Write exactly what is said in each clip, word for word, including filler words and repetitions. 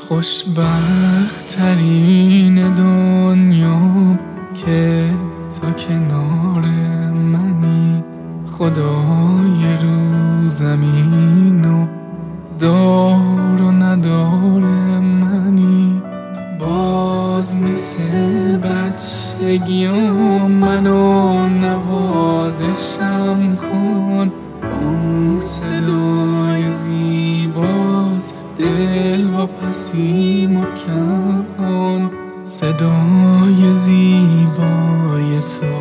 خوشبخت ترین دنیا که تو کنار منی، خدای رو زمین و دار و ندار منی. باز مثل بچگیام منو نوازشم کن، اون صدای زیبات دل با پسی محکم کن. صدای زیبای تو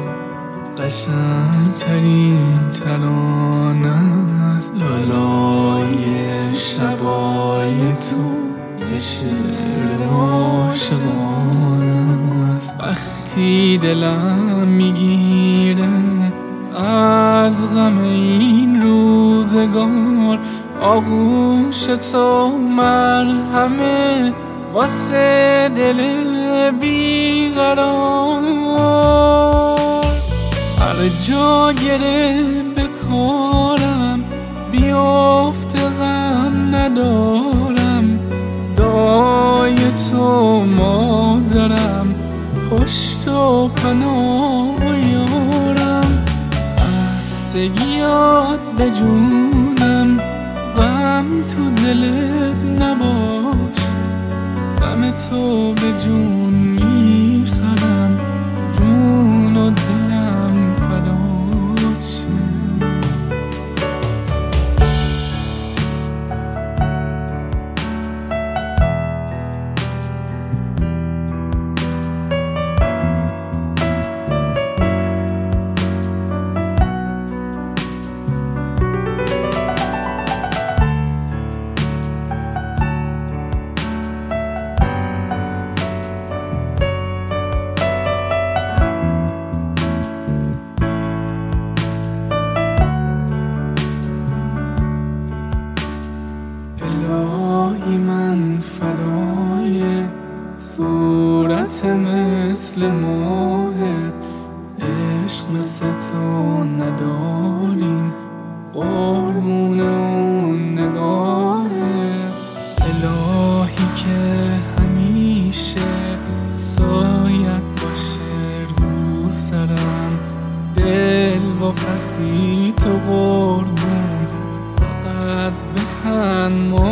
قشنگترین ترانه است، لالای شبای تو شعر عاشقانه است. وقتی دلم میگیره از غم این روزگار، آغوش تو مرهمه واسه دل بیقرار. هر جا گره به کارم بیافته غم ندارم، دعای تو مادرم پشت و پناه یارم. خستگیات به جونم، غم تو دلت نباش، غم تو به جون میخرم، جون و دلم فدات شه. الهی من فدای صورت مثل ماهت، عشق مثل تو نداریم قربون اون نگاهت. الهی که همیشه سایت باشه رو سرم، دل با پسی تو قربون فقط بخند.